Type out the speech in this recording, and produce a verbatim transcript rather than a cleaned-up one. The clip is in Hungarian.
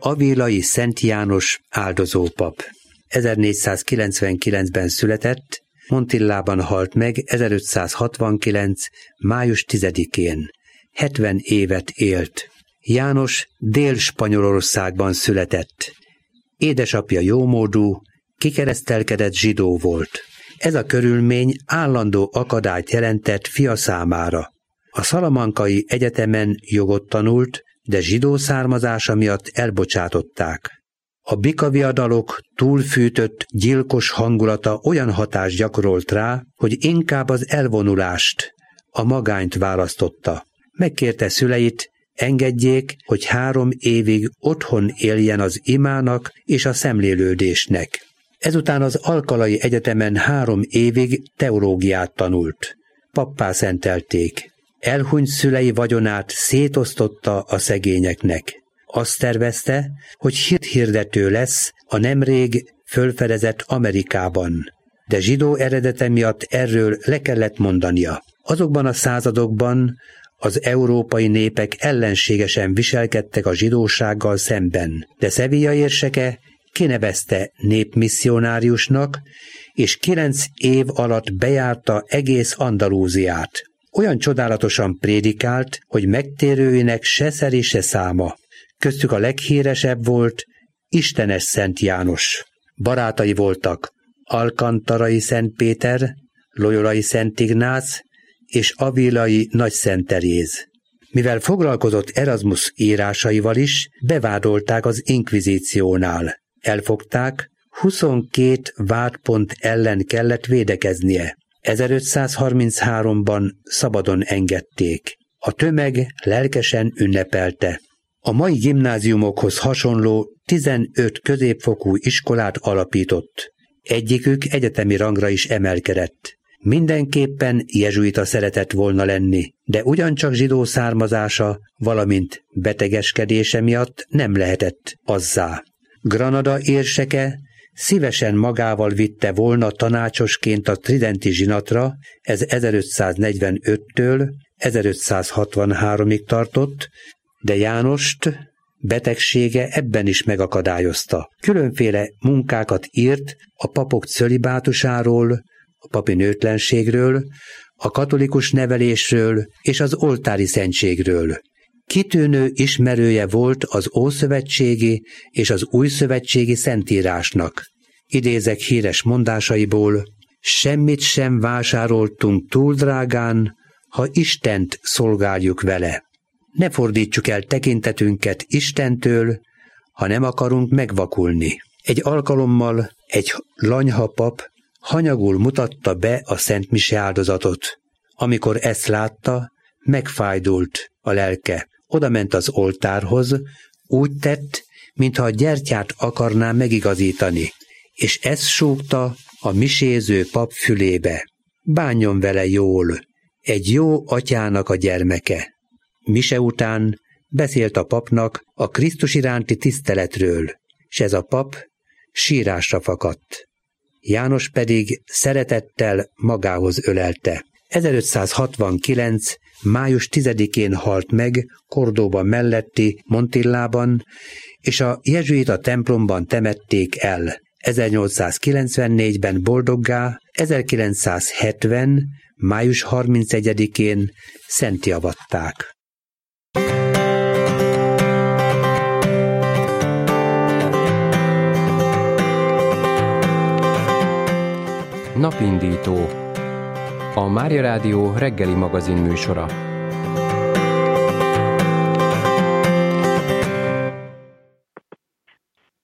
Avilai Szent János áldozópap. ezernégyszázkilencvenkilencben született, Montillában halt meg ezerötszázhatvankilenc. május tizedikén. hetven évet élt. János Dél-Spanyolországban született. Édesapja jómódú, kikeresztelkedett zsidó volt. Ez a körülmény állandó akadályt jelentett fia számára. A Szalamankai Egyetemen jogot tanult, de zsidó származása miatt elbocsátották. A bikaviadalok túlfűtött, gyilkos hangulata olyan hatást gyakorolt rá, hogy inkább az elvonulást, a magányt választotta. Megkérte szüleit, engedjék, hogy három évig otthon éljen az imának és a szemlélődésnek. Ezután az Alkalai Egyetemen három évig teológiát tanult. Pappá szentelték. Elhunyt szülei vagyonát szétosztotta a szegényeknek. Azt tervezte, hogy hithirdető lesz a nemrég fölfedezett Amerikában, de zsidó eredete miatt erről le kellett mondania. Azokban a századokban az európai népek ellenségesen viselkedtek a zsidósággal szemben, de Sevilla érseke kinevezte népmisszionáriusnak, és kilenc év alatt bejárta egész Andalúziát. Olyan csodálatosan prédikált, hogy megtérőinek se szeri, se száma. Köztük a leghíresebb volt Istenes Szent János. Barátai voltak Alkantarai Szent Péter, Loyolai Szent Ignác és Avilai Nagy Szent Teréz. Mivel foglalkozott Erasmus írásaival is, bevádolták az inkvizíciónál. Elfogták, huszonkét vádpont ellen kellett védekeznie. ezerötszázharmincháromban szabadon engedték. A tömeg lelkesen ünnepelte. A mai gimnáziumokhoz hasonló tizenöt középfokú iskolát alapított. Egyikük egyetemi rangra is emelkedett. Mindenképpen jezsuita szeretett volna lenni, de ugyancsak zsidó származása, valamint betegeskedése miatt nem lehetett azzá. Granada érseke szívesen magával vitte volna tanácsosként a tridenti zsinatra, ez ezerötszáznegyvenöttől ezerötszázhatvanháromig tartott, de Jánost betegsége ebben is megakadályozta. Különféle munkákat írt a papok cölibátusáról, a papi nőtlenségről, a katolikus nevelésről és az oltári szentségről. Kitűnő ismerője volt az ószövetségi és az újszövetségi szentírásnak. Idézek híres mondásaiból: semmit sem vásároltunk túl drágán, ha Istent szolgáljuk vele. Ne fordítsuk el tekintetünket Istentől, ha nem akarunk megvakulni. Egy alkalommal egy lanyha pap hanyagul mutatta be a szentmise áldozatot. Amikor ezt látta, megfájdult a lelke. Oda ment az oltárhoz, úgy tett, mintha a gyertyát akarná megigazítani, és ezt súgta a miséző pap fülébe. Bánjon vele jól, egy jó atyának a gyermeke. Mise után beszélt a papnak a Krisztus iránti tiszteletről, s ez a pap sírásra fakadt. János pedig szeretettel magához ölelte. ezerötszázhatvankilenc. május tizedikén halt meg Cordóba melletti Montillában, és a jezsuita templomban temették el. ezernyolcszázkilencvennégyben boldoggá, ezerkilencszázhetven. május harmincegyedikén szenttiavatták. Napindító. A Mária Rádió reggeli magazin műsora.